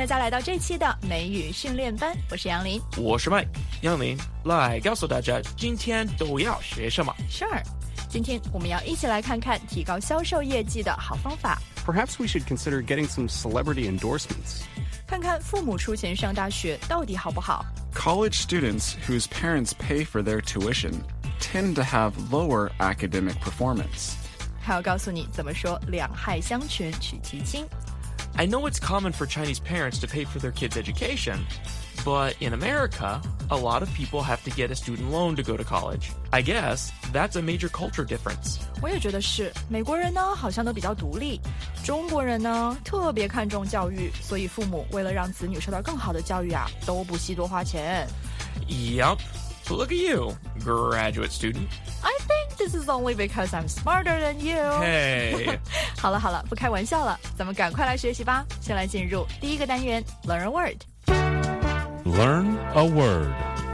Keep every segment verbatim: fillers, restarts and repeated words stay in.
家来到这期的美语训练班，我是杨林， 我是 Mike。杨林，来告诉大家今天都要学什么 Sure， 今天我们要一起来看看提高销售业绩的好方法。 Perhaps we should consider getting some celebrity endorsements. 看看父母出钱上大学到底好不好。 College students whose parents pay for their tuition tend to have lower academic performance. 还要告诉你怎么说两害相权取其轻。 I know it's common for Chinese parents to pay for their kids' education, but in America, a lot of people have to get a student loan to go to college. I guess that's a major culture difference. 我也觉得是，美国人呢好像都比较独立，中国人呢特别看重教育，所以父母为了让子女受到更好的教育啊，都不惜多花钱。 Yup. So look at you, graduate student. I think this is only because I'm smarter than you. Hey. 好了好了，不开玩笑了，咱们赶快来学习吧。先来进入第一个单元 Learn a word. Learn a word.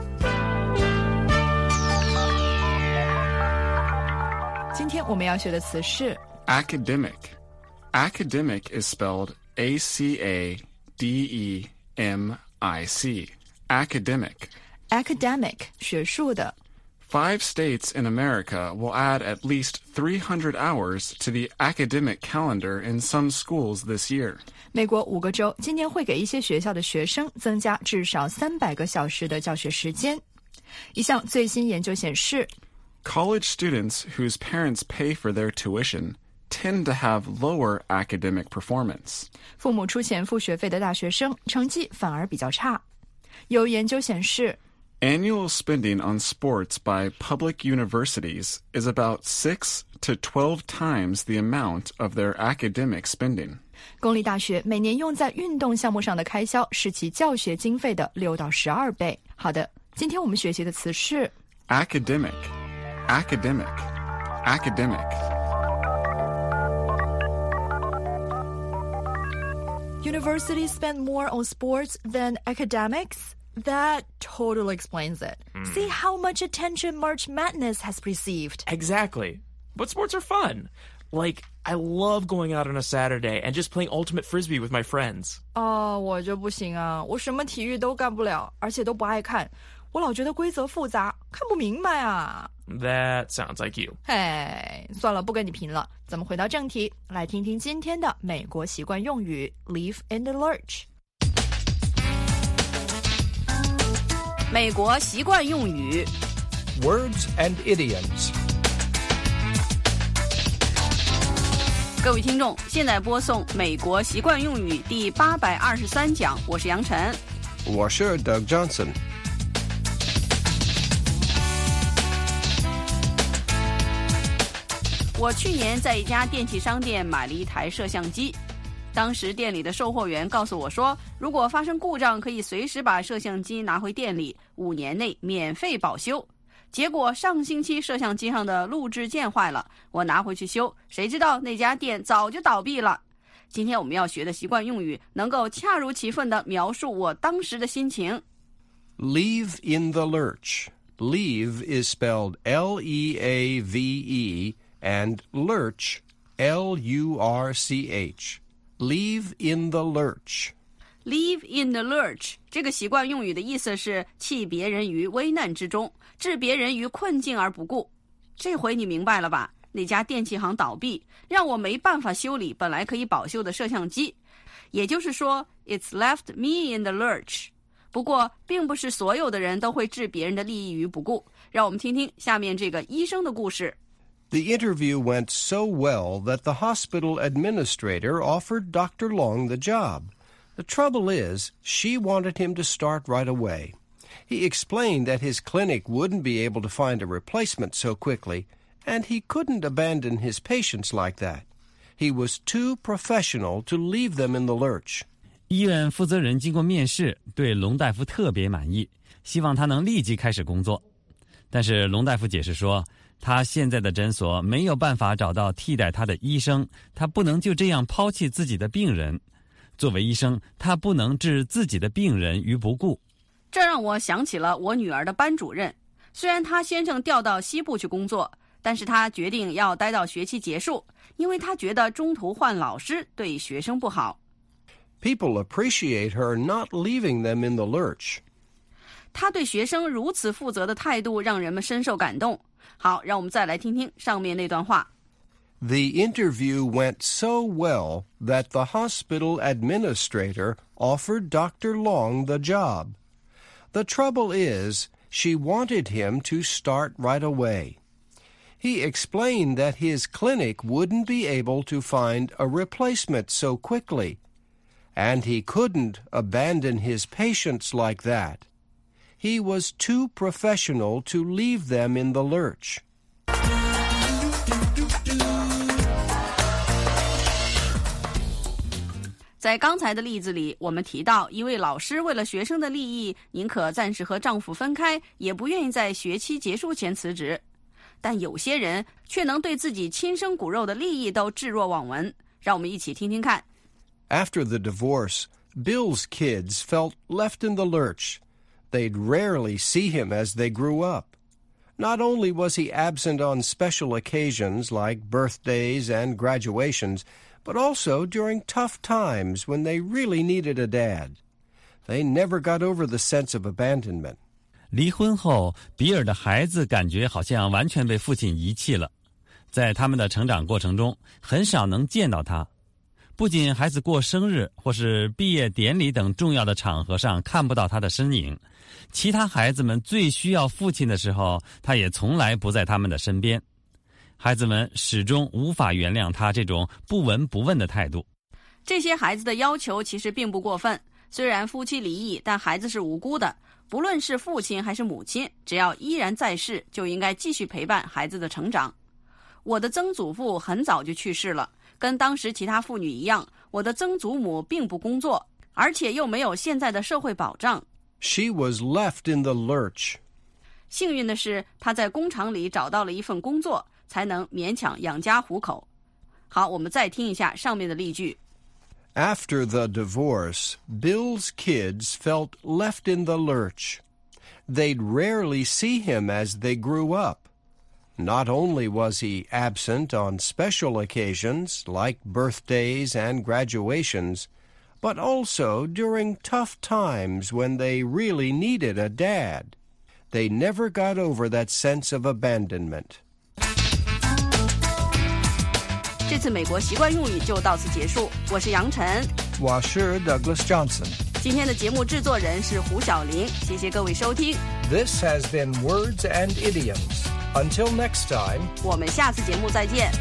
今天我们要学的词是 Academic. Academic is spelled A C A D E M I C. Academic. academic 学术的。 Five states in America will add at least three hundred hours to the academic calendar in some schools this year. 美国五个州今年会给一些学校的学生增加至少三百个小时的教学时间。一项最新研究显示， College students whose parents pay for their tuition tend to have lower academic performance. 父母出钱付学费的大学生成绩反而比较差。有研究显示， Annual spending on sports by public universities is about six to twelve times the amount of their academic spending. 公立大学每年用在运动项目上的开销是其教学经费的六到十二倍。好的，今天我们学习的词是 Academic. Academic. Academic. Universities spend more on sports than academics? That totally explains it. Mm. See how much attention March Madness has received. Exactly. But sports are fun. Like, I love going out on a Saturday and just playing ultimate frisbee with my friends. 哦，我就不行啊，我什么体育都干不了，而且都不爱看。我老觉得规则复杂，看不明白啊。 That sounds like you. 嘿，算了，不跟你贫了。咱们回到正题，来听听今天的美国习惯用语 Leave in the lurch。 美国习惯用语 Words and idioms. 各位听众，现在播送美国习惯用语第八百二十三讲，我是杨晨， 我是 Doug Johnson. 我去年在一家电器商店买了一台摄像机，当时店里的售货员告诉我说，如果发生故障可以随时把摄像机拿回店里，五年内免费保修。结果上星期摄像机上的录制键坏了，我拿回去修，谁知道那家店早就倒闭了。今天我们要学的习惯用语能够恰如其分地描述我当时的心情。 Leave in the lurch. Leave is spelled L E A V E and lurch, L U R C H. Leave in the lurch. Leave in the lurch 这个习惯用语的意思是弃别人于危难之中，置别人于困境而不顾。这回你明白了吧？那家电器行倒闭，让我没办法修理本来可以保修的摄像机。也就是说 It's left me in the lurch. 不过并不是所有的人都会置别人的利益于不顾。让我们听听下面这个医生的故事。 The interview went so well that the hospital administrator offered Doctor Long the job. The trouble is, she wanted him to start right away. He explained that his clinic wouldn't be able to find a replacement so quickly, and he couldn't abandon his patients like that. He was too professional to leave them in the lurch. 医院负责人经过面试，对龙大夫特别满意，希望他能立即开始工作。但是龙大夫解释说，他现在的诊所没有办法找到替代他的医生，他不能就这样抛弃自己的病人。作为医生，他不能置自己的病人于不顾。 这让我想起了我女儿的班主任，虽然她先生调到西部去工作，但是她决定要待到学期结束，因为她觉得中途换老师对学生不好。 People appreciate her not leaving them in the lurch. 他对学生如此负责的态度让人们深受感动。好，让我们再来听听上面那段话。 The interview went so well that the hospital administrator offered Doctor Long the job. The trouble is, she wanted him to start right away. He explained that his clinic wouldn't be able to find a replacement so quickly, and he couldn't abandon his patients like that. He was too professional to leave them in the lurch. 在刚才的例子里，我们提到一位老师为了学生的利益，宁可暂时和丈夫分开，也不愿意在学期结束前辞职。但有些人却能对自己亲生骨肉的利益都置若罔闻。让我们一起听听看。 After the divorce, Bill's kids felt left in the lurch. They'd rarely see him as they grew up. Not only was he absent on special occasions like birthdays and graduations, but also during tough times when they really needed a dad. They never got over the sense of abandonment. 离婚后，比尔的孩子感觉好像完全被父亲遗弃了。在他们的成长过程中，很少能见到他。不仅孩子过生日或是毕业典礼等重要的场合上看不到他的身影，其他孩子们最需要父亲的时候，他也从来不在他们的身边。孩子们始终无法原谅他这种不闻不问的态度。 这些孩子的要求其实并不过分，虽然夫妻离异，但孩子是无辜的。不论是父亲还是母亲，只要依然在世，就应该继续陪伴孩子的成长。我的曾祖父很早就去世了，跟当时其他妇女一样，我的曾祖母并不工作，而且又没有现在的社会保障。 She was left in the lurch. 幸运的是，她在工厂里找到了一份工作，才能勉强养家糊口。好，我们再听一下上面的例句。 After the divorce, Bill's kids felt left in the lurch. They'd rarely see him as they grew up. Not only was he absent on special occasions like birthdays and graduations, but also during tough times when they really needed a dad. They never got over that sense of abandonment. 这次美国习惯用语就到此结束。我是杨晨， 我是 Douglas Johnson。 今天的节目制作人是胡小玲，谢谢各位收听。 This has been Words and Idioms. Until next time, 我们下次节目再见。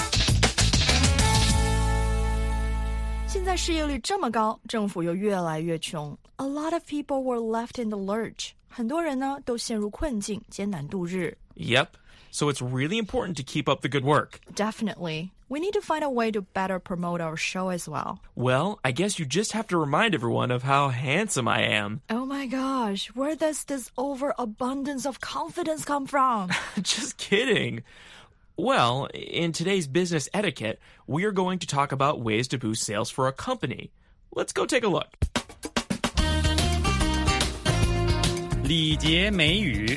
现在失业率这么高，政府又越来越穷。A lot of people were left in the lurch. 很多人呢都陷入困境，艰难度日。 Yep. So it's really important to keep up the good work. Definitely. We need to find a way to better promote our show as well. Well, I guess you just have to remind everyone of how handsome I am. Oh my gosh, where does this overabundance of confidence come from? Just kidding. Well, in today's business etiquette, we are going to talk about ways to boost sales for a company. Let's go take a look. 礼节美语。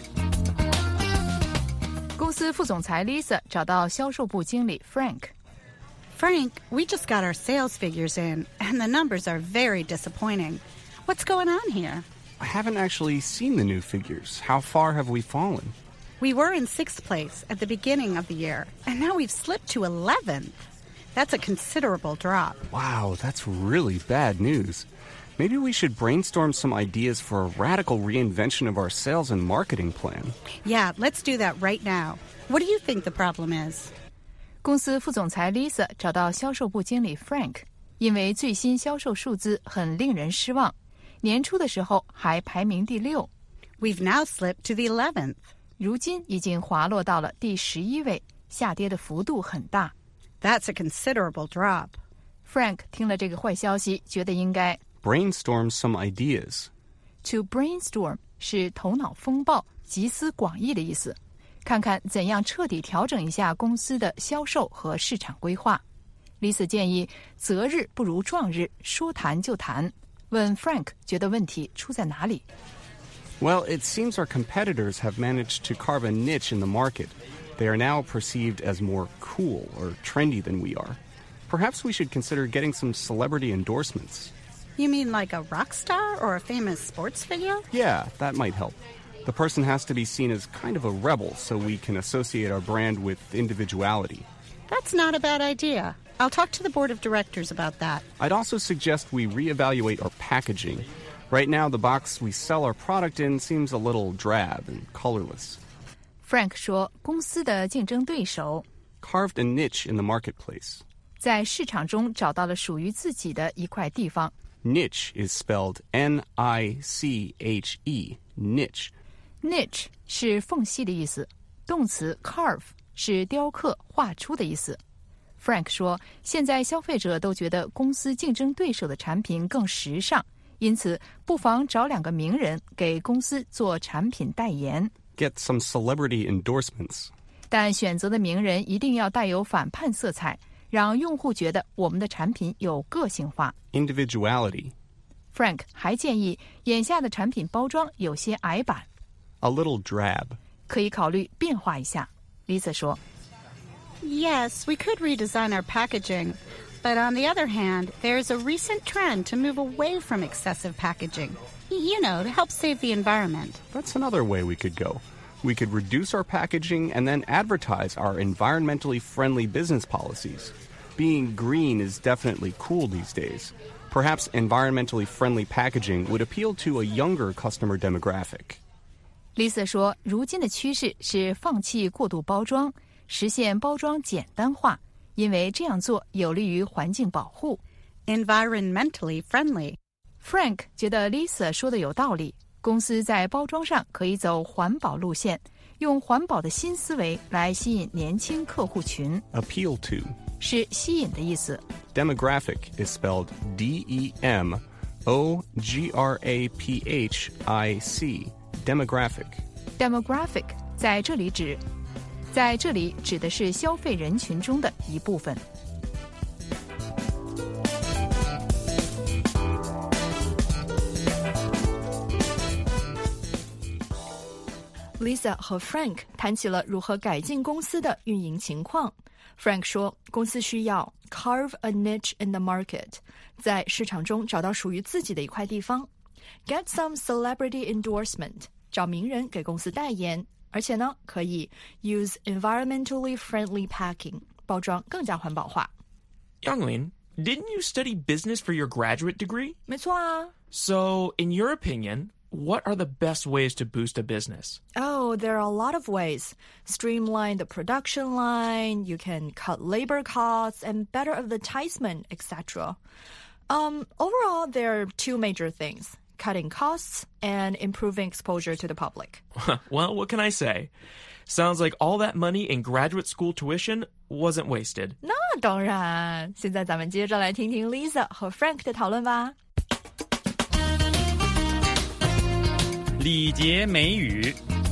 公司副总裁 Lisa 找到销售部经理 Frank。Frank, we just got our sales figures in, and the numbers are very disappointing. What's going on here? I haven't actually seen the new figures. How far have we fallen? We were in sixth place at the beginning of the year, and now we've slipped to eleventh. That's a considerable drop. Wow, that's really bad news. Maybe we should brainstorm some ideas for a radical reinvention of our sales and marketing plan. Yeah, let's do that right now. What do you think the problem is? 公司副总裁 Lisa 找到销售部经理 Frank， 因为最新销售数字很令人失望，年初的时候还排名第六。 We've now slipped to the eleventh. 如今已经滑落到了第十一位，下跌的幅度很大。 That's a considerable drop. Frank 听了这个坏消息，觉得应该 brainstorm some ideas. To brainstorm 是头脑风暴、集思广益的意思。看看怎样彻底调整一下公司的销售和市场规划。Lisa 建议择日不如撞日，说谈就谈。问 Frank 觉得问题出在哪里？ Well, it seems our competitors have managed to carve a niche in the market. They are now perceived as more cool or trendy than we are. Perhaps we should consider getting some celebrity endorsements. You mean like a rock star or a famous sports figure? Yeah, that might help. The person has to be seen as kind of a rebel so we can associate our brand with individuality. That's not a bad idea. I'll talk to the board of directors about that. I'd also suggest we reevaluate our packaging. Right now, the box we sell our product in seems a little drab and colorless. Frank 说，公司的竞争对手 Carved a niche in the marketplace. 在市场中找到了属于自己的一块地方。 Niche is spelled N I C H E, niche. Niche 是缝隙的意思，动词 carve 是雕刻、画出的意思。Frank 说，现在消费者都觉得公司竞争对手的产品更时尚，因此不妨找两个名人给公司做产品代言。 Get some celebrity endorsements. 但选择的名人一定要带有反叛色彩，让用户觉得我们的产品有个性化。 Individuality. Frank 还建议，眼下的产品包装有些矮板。 A little drab. 可以考虑变化一下。Lisa 说 Yes, we could redesign our packaging. But on the other hand, there's a recent trend to move away from excessive packaging. You know, to help save the environment. That's another way we could go. We could reduce our packaging and then advertise our environmentally friendly business policies. Being green is definitely cool these days. Perhaps environmentally friendly packaging would appeal to a younger customer demographic. Lisa 说，如今的趋势是放弃过度包装，实现包装简单化，因为这样做有利于环境保护。 Environmentally friendly. Frank 觉得 Lisa 说的有道理，公司在包装上可以走环保路线，用环保的新思维来吸引年轻客户群。 Appeal to. 是吸引的意思。 Demographic is spelled D E M O G R A P H I C. Demographic. Demographic 在这里指，在这里指的是消费人群中的一部分。 Lisa 和 Frank 谈起了如何改进公司的运营情况。Frank 说，公司需要 carve a niche in the market， 在市场中找到属于自己的一块地方。Get some celebrity endorsement， 找名人给公司代言，而且呢，可以 use environmentally friendly packing， 包装更加环保化。 Youngling, didn't you study business for your graduate degree? 没错啊。 So, in your opinion, what are the best ways to boost a business? Oh, there are a lot of ways. Streamline the production line, you can cut labor costs, and better advertisement, et cetera. Um, overall, there are two major things, cutting costs and improving exposure to the public. Well, what can I say? Sounds like all that money in graduate school tuition wasn't wasted. 那当然，现在咱们接着来听听 Lisa 和 Frank 的讨论吧。 礼节美语。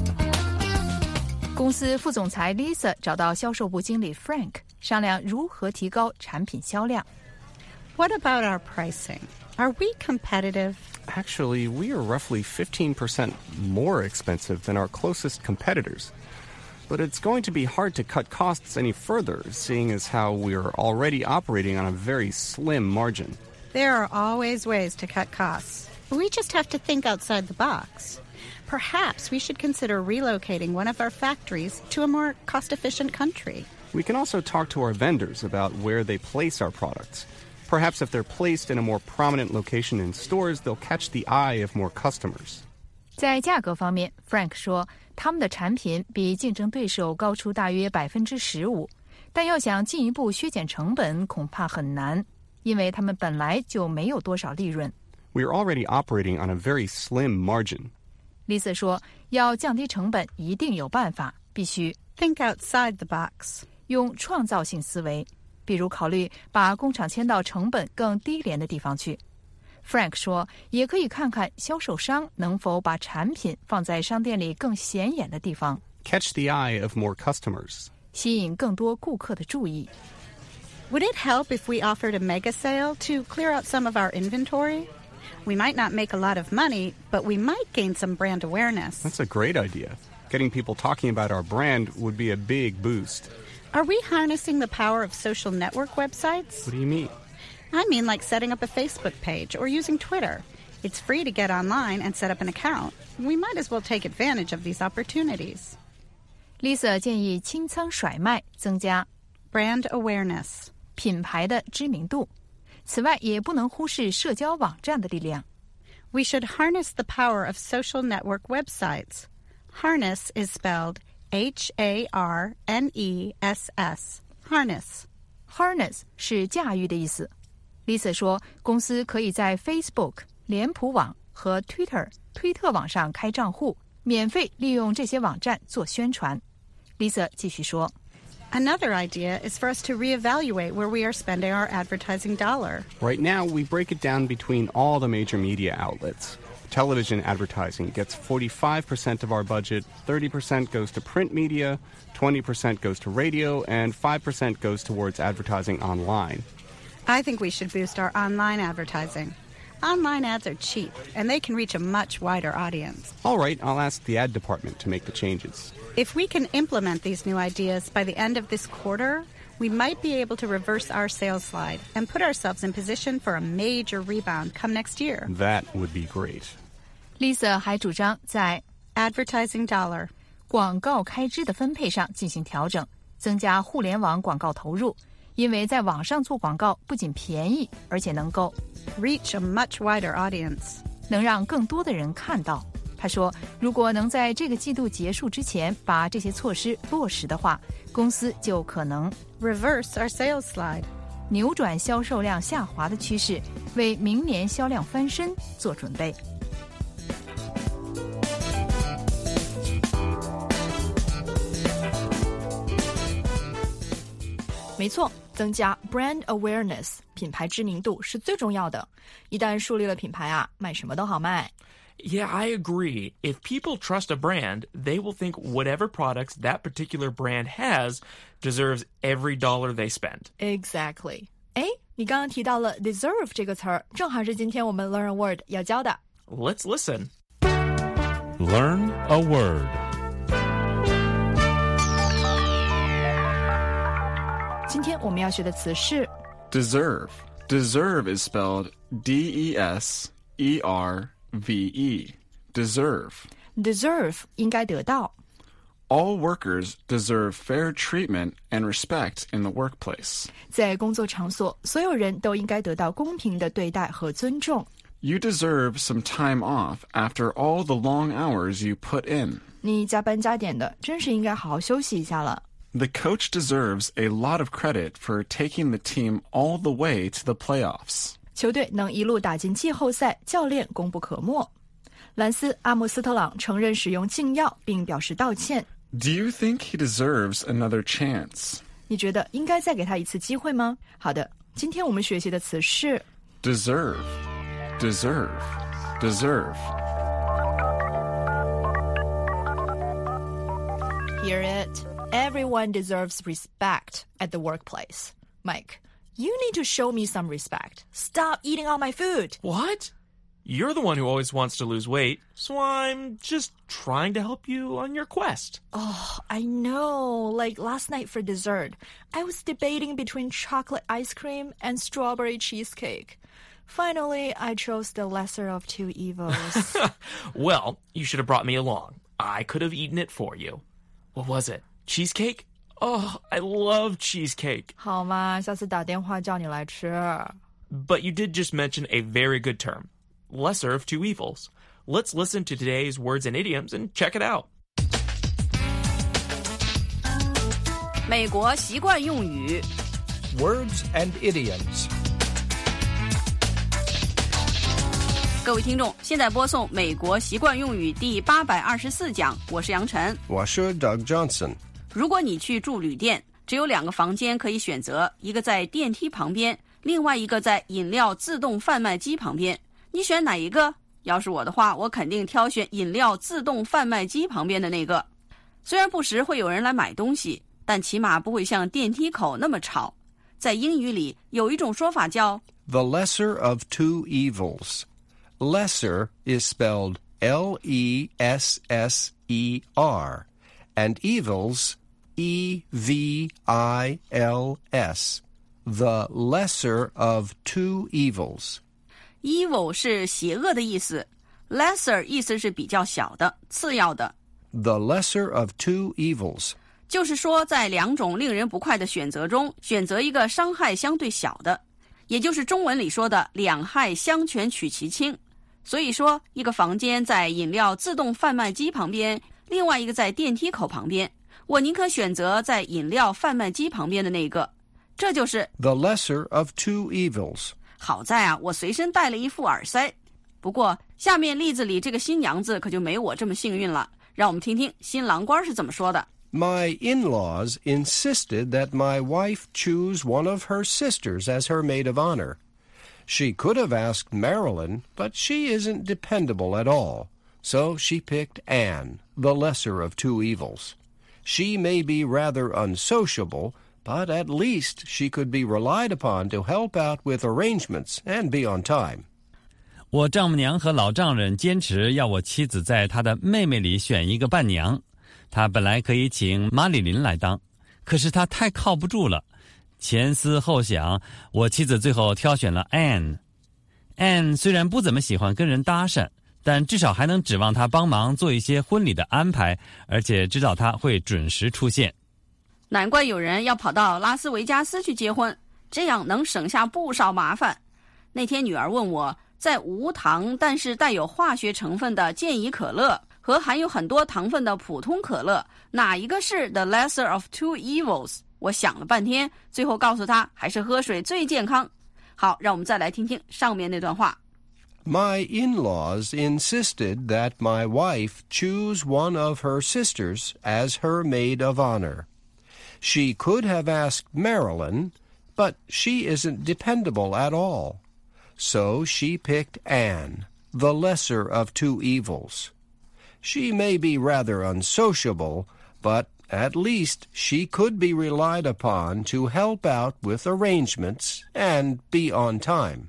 公司副总裁 Lisa 找到销售部经理 Frank 商量如何提高产品销量。 What about our pricing? Are we competitive? Actually, we are roughly fifteen percent more expensive than our closest competitors. But it's going to be hard to cut costs any further, seeing as how we're already operating on a very slim margin. There are always ways to cut costs. We just have to think outside the box. Perhaps we should consider relocating one of our factories to a more cost-efficient country. We can also talk to our vendors about where they place our products. Perhaps if they're placed in a more prominent location in stores, they'll catch the eye of more customers. 在价格方面 ，Frank 说，他们的产品比竞争对手高出大约百分之十五，但要想进一步削减成本，恐怕很难，因为他们本来就没有多少利润。 We are already operating on a very slim margin. Lisa 说，要降低成本，一定有办法，必须 think outside the box， 用创造性思维，比如考虑把工厂迁到成本更低廉的地方去。Frank 说，也可以看看销售商能否把产品放在商店里更显眼的地方 ，catch the eye of more customers， 吸引更多顾客的注意。 Would it help if we offered a mega sale to clear out some of our inventory?We might not make a lot of money, but we might gain some brand awareness. That's a great idea. Getting people talking about our brand would be a big boost. Are we harnessing the power of social network websites? What do you mean? I mean like setting up a Facebook page or using Twitter. It's free to get online and set up an account. We might as well take advantage of these opportunities. Lisa 建议清仓甩卖，增加 brand awareness 品牌的知名度。此外，也不能忽视社交网站的力量。 We should harness the power of social network websites. Harness is spelled H A R N E S S. Harness. Harness 是驾驭的意思。Lisa 说，公司可以在 Facebook、脸谱网和 Twitter 推特网上开账户，免费利用这些网站做宣传。Lisa 继续说。 Another idea is for us to reevaluate where we are spending our advertising dollar. Right now, we break it down between all the major media outlets. Television advertising gets forty-five percent of our budget, thirty percent goes to print media, twenty percent goes to radio, and five percent goes towards advertising online. I think we should boost our online advertising. Online ads are cheap, and they can reach a much wider audience. All right, I'll ask the ad department to make the changes. If we can implement these new ideas by the end of this quarter, we might be able to reverse our sales slide and put ourselves in position for a major rebound come next year. That would be great. Lisa 还主张在 advertising dollar 广告开支的分配上进行调整，增加互联网广告投入，因为在网上做广告不仅便宜，而且能够 reach a much wider audience 能让更多的人看到。他说，如果能在这个季度结束之前把这些措施落实的话，公司就可能 reverse our sales slide 扭转销售量下滑的趋势，为明年销量翻身做准备。 没错，增加 brand awareness 品牌知名度是最重要的。一旦树立了品牌啊，卖什么都好卖。 Yeah, I agree. If people trust a brand, they will think whatever products that particular brand has deserves every dollar they spend. Exactly. 哎，你刚刚提到了 deserve 这个词儿，正好是今天我们 learn a word 要教的。 Let's listen. Learn a word. 今天我们要学的词是 deserve. Deserve is spelled D E S E R V E. Deserve. Deserve 应该得到。 All workers deserve fair treatment and respect in the workplace. 在工作场所，所有人都应该得到公平的对待和尊重。 You deserve some time off after all the long hours you put in. 你加班加点的，真是应该好好休息一下了。 The coach deserves a lot of credit for taking the team all the way to the playoffs. 球队能一路打进季后赛，教练功不可没。兰斯·阿姆斯特朗承认使用禁药，并表示道歉。 Do you think he deserves another chance? 你觉得应该再给他一次机会吗？好的，今天我们学习的词是 deserve, deserve, deserve. Hear it. Everyone deserves respect at the workplace. Mike, you need to show me some respect. Stop eating all my food. What? You're the one who always wants to lose weight, so I'm just trying to help you on your quest. Oh, I know. Like last night for dessert, I was debating between chocolate ice cream and strawberry cheesecake. Finally, I chose the lesser of two evils. Well, you should have brought me along. I could have eaten it for you. What was it? Cheesecake? Oh, I love cheesecake. 好嘛，下次打电话叫你来吃。 But you did just mention a very good term. Lesser of two evils. Let's listen to today's words and idioms and check it out. 美国习惯用语 Words and idioms. 各位听众，现在播送美国习惯用语第八百二十四讲，我是杨晨， 我是 Doug Johnson. 如果你去住旅店，只有两个房间可以选择，一个在电梯旁边，另外一个在饮料自动贩卖机旁边，你选哪一个？要是我的话，我肯定挑选饮料自动贩卖机旁边的那个。虽然不时会有人来买东西，但起码不会像电梯口那么吵。在英语里有一种说法叫 The lesser of two evils. Lesser is spelled L E S S E R, and evils E V I L S. the lesser of two evils. Evil 是邪恶的意思， lesser 意思是比较小的、次要的。 The lesser of two evils. 就是说在两种令人不快的选择中，选择一个伤害相对小的，也就是中文里说的两害相权取其轻。所以说，一个房间在饮料自动贩卖机旁边，另外一个在电梯口旁边，我宁可选择在饮料贩卖机旁边的那个。这就是 the lesser of two evils. 好在啊，我随身带了一副耳塞。不过下面例子里这个新娘子可就没我这么幸运了，让我们听听新郎官是怎么说的。 My in-laws insisted that my wife choose one of her sisters as her maid of honor. She could have asked Marilyn, but she isn't dependable at all. So she picked Anne, the lesser of two evils. She may be rather unsociable, but at least she could be relied upon to help out with arrangements and be on time. 我丈母娘和老丈人坚持要我妻子在她的妹妹里选一个伴娘。她本来可以请马里琳来当，可是她太靠不住了。前思后想，我妻子最后挑选了 Anne。Anne 虽然不怎么喜欢跟人搭讪，但至少还能指望她帮忙做一些婚礼的安排，而且知道她会准时出现。 难怪有人要跑到拉斯维加斯去结婚，这样能省下不少麻烦。那天女儿问我，在无糖但是带有化学成分的健怡可乐和含有很多糖分的普通可乐，哪一个是 the lesser of two evils？ 我想了半天，最后告诉她还是喝水最健康。好，让我们再来听听上面那段话。 My in-laws insisted that my wife choose one of her sisters as her maid of honor. She could have asked Marilyn, but she isn't dependable at all. So she picked Anne, the lesser of two evils. She may be rather unsociable, but at least she could be relied upon to help out with arrangements and be on time.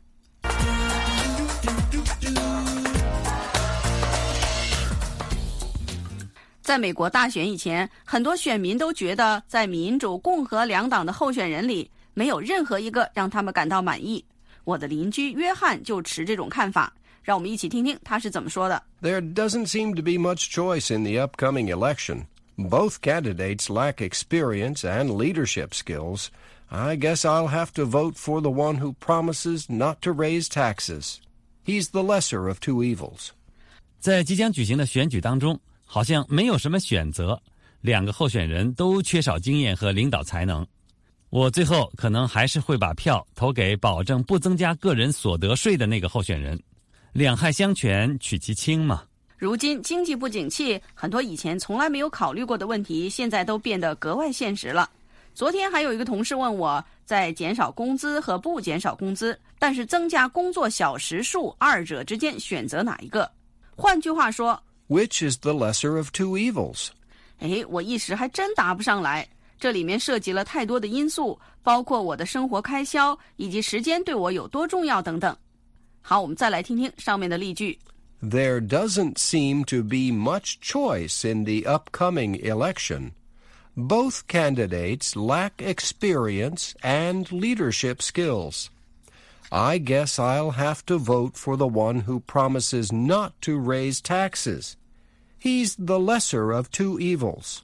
在美国大选以前，很多选民都觉得在民主、共和两党的候选人里，没有任何一个让他们感到满意。我的邻居约翰就持这种看法，让我们一起听听他是怎么说的。 There doesn't seem to be much choice in the upcoming election. Both candidates lack experience and leadership skills. I guess I'll have to vote for the one who promises not to raise taxes. He's the lesser of two evils. 在即将举行的选举当中，好像没有什么选择，两个候选人都缺少经验和领导才能。我最后可能还是会把票投给保证不增加个人所得税的那个候选人。两害相权取其轻嘛。 如今经济不景气，很多以前从来没有考虑过的问题，现在都变得格外现实了。昨天还有一个同事问我，在减少工资和不减少工资，但是增加工作小时数二者之间选择哪一个？换句话说 Which is the lesser of two evils? 哎，我一时还真答不上来。这里面涉及了太多的因素，包括我的生活开销以及时间对我有多重要等等。好，我们再来听听上面的例句。 There doesn't seem to be much choice in the upcoming election. Both candidates lack experience and leadership skills. I guess I'll have to vote for the one who promises not to raise taxes. He's the lesser of two evils.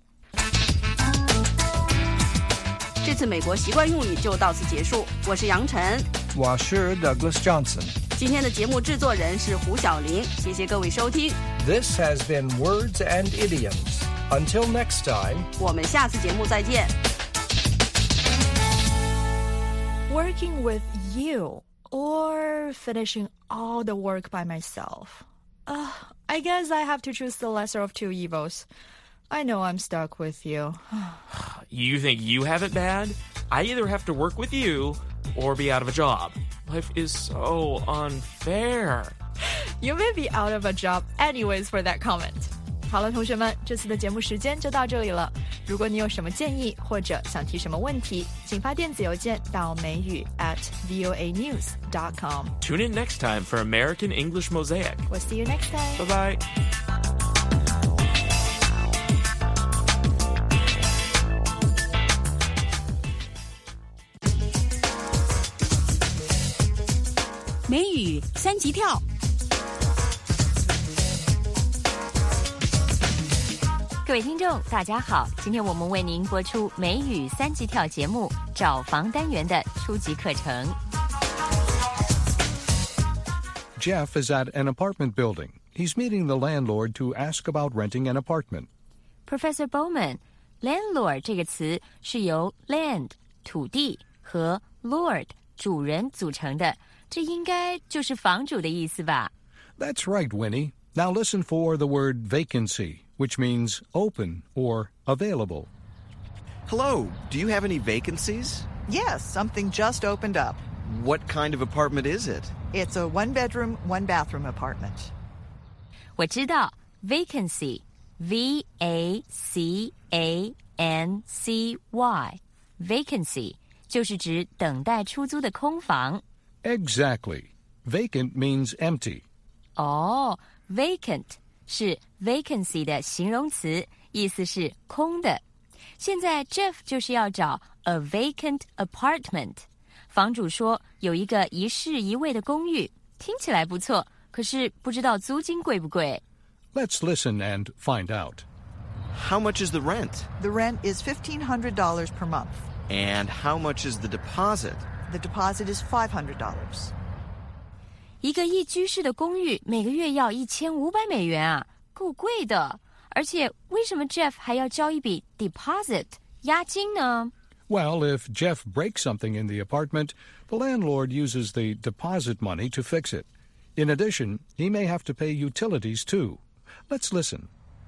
这次美国习惯用语就到此结束。我是杨晨， 我是 Douglas Johnson。 今天的节目制作人是胡小玲，谢谢各位收听。 This has been Words and Idioms. Until next time, 我们下次节目再见。 Working with you or finishing all the work by myself. Uh, I guess I have to choose the lesser of two evils. I know I'm stuck with you. You think you have it bad? I either have to work with you or be out of a job. Life is so unfair. You may be out of a job anyways for that comment. 好了，同学们，这次的节目时间就到这里了。如果你有什么建议或者想提什么问题，请发电子邮件到美语 at voa news dot com. Tune in next time for American English Mosaic. We'll see you next time. Bye-bye. 美语三级跳。 各位听众大家好，今天我们为您播出美语三级跳节目找房单元的初级课程。 Jeff is at an apartment building. He's meeting the landlord to ask about renting an apartment. Professor Bowman, landlord 这个词是由 land 土地和 lord 主人组成的，这应该就是房主的意思吧？ That's right, Winnie. Now listen for the word vacancy, which means open or available. Hello, do you have any vacancies? Yes, something just opened up. What kind of apartment is it? It's a one-bedroom, one-bathroom apartment. 我知道 vacancy, V A C A N C Y, vacancy 就是指等待出租的空房。 Exactly. Vacant means empty. 哦、oh, vacant 是 vacancy 的形容词，意思是空的。现在 Jeff 就是要找 a vacant apartment。房主说有一个一室一卫的公寓，听起来不错，可是不知道租金贵不贵。 Let's listen and find out. How much is the rent? The rent is fifteen hundred dollars per month. And how much is the deposit? The deposit is five hundred dollars. 一个一居室的公寓每个月要一千五百美元啊，够贵的。而且为什么 Jeff 还要交一笔 deposit 押金呢？ Well, if Jeff breaks something in the apartment, the landlord uses the deposit money to fix it. In addition, he may have to pay utilities too. Let's listen.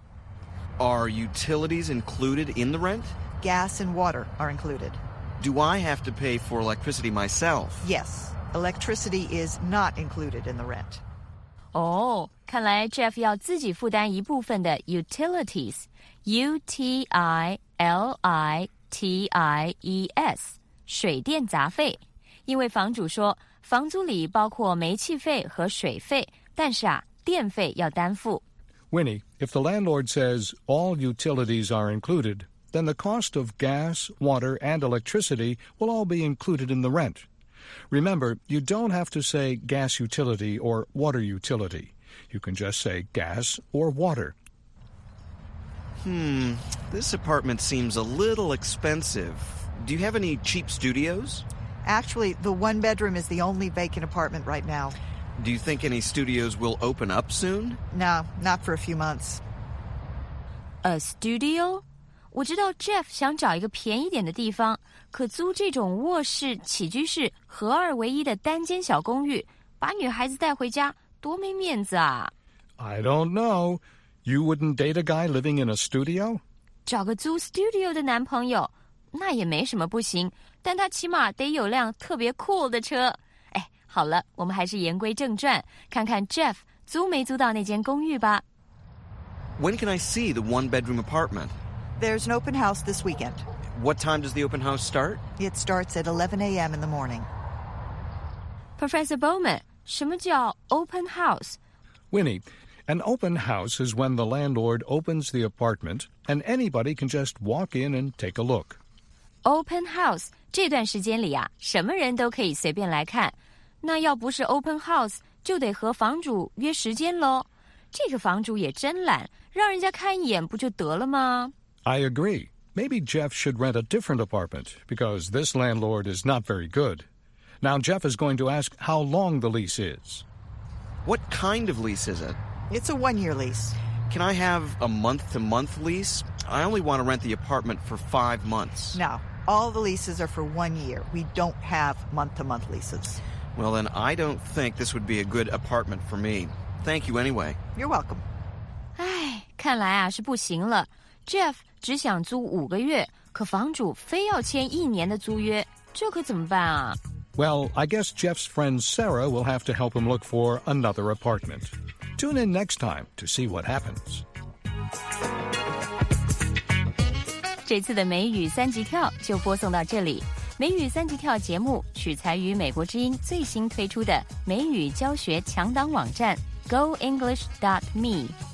Are utilities included in the rent? Gas and water are included. Do I have to pay for electricity myself? Yes. Electricity is not included in the rent. 哦，看来 Jeff 要自己负担一部分的 utilities, U T I L I T I E S, 水电杂费。因为房主说，房租里包括煤气费和水费，但是啊，电费要担负。 Winnie, if the landlord says all utilities are included, then the cost of gas, water, and electricity will all be included in the rent. Remember, you don't have to say gas utility or water utility. You can just say gas or water. Hmm, this apartment seems a little expensive. Do you have any cheap studios? Actually, the one bedroom is the only vacant apartment right now. Do you think any studios will open up soon? No, not for a few months. A studio? 我知道 Jeff 想找一个便宜点的地方，可租这种卧室、起居室合二为一的单间小公寓，把女孩子带回家，多没面子啊！ I don't know. You wouldn't date a guy living in a studio? 找个租 studio 的男朋友，那也没什么不行，但他起码得有辆特别cool的车。哎，好了，我们还是言归正传，看看 Jeff 租没租到那间公寓吧。 When can I see the one-bedroom apartment? There's an open house this weekend. What time does the open house start? It starts at eleven a.m. in the morning. Professor Bowman, 什么叫 open house? Winnie, an open house is when the landlord opens the apartment and anybody can just walk in and take a look. Open house 这段时间里啊，什么人都可以随便来看。那要不是 open house， 就得和房主约时间咯。这个房主也真懒，让人家看一眼不就得了吗？ I agree. Maybe Jeff should rent a different apartment because this landlord is not very good. Now Jeff is going to ask how long the lease is. What kind of lease is it? It's a one-year lease. Can I have a month-to-month lease? I only want to rent the apartment for five months. No, all the leases are for one year. We don't have month-to-month leases. Well, then I don't think this would be a good apartment for me. Thank you anyway. You're welcome. 唉，看来啊是不行了。Jeff 只想租五个月，可房主非要签一年的租约，这可怎么办啊？ Well, I guess Jeff's friend Sarah will have to help him look for another apartment. Tune in next time to see what happens. 这次的美语三级跳就播送到这里。美语三级跳节目取材于美国之音最新推出的美语教学强档网站 go english dot me。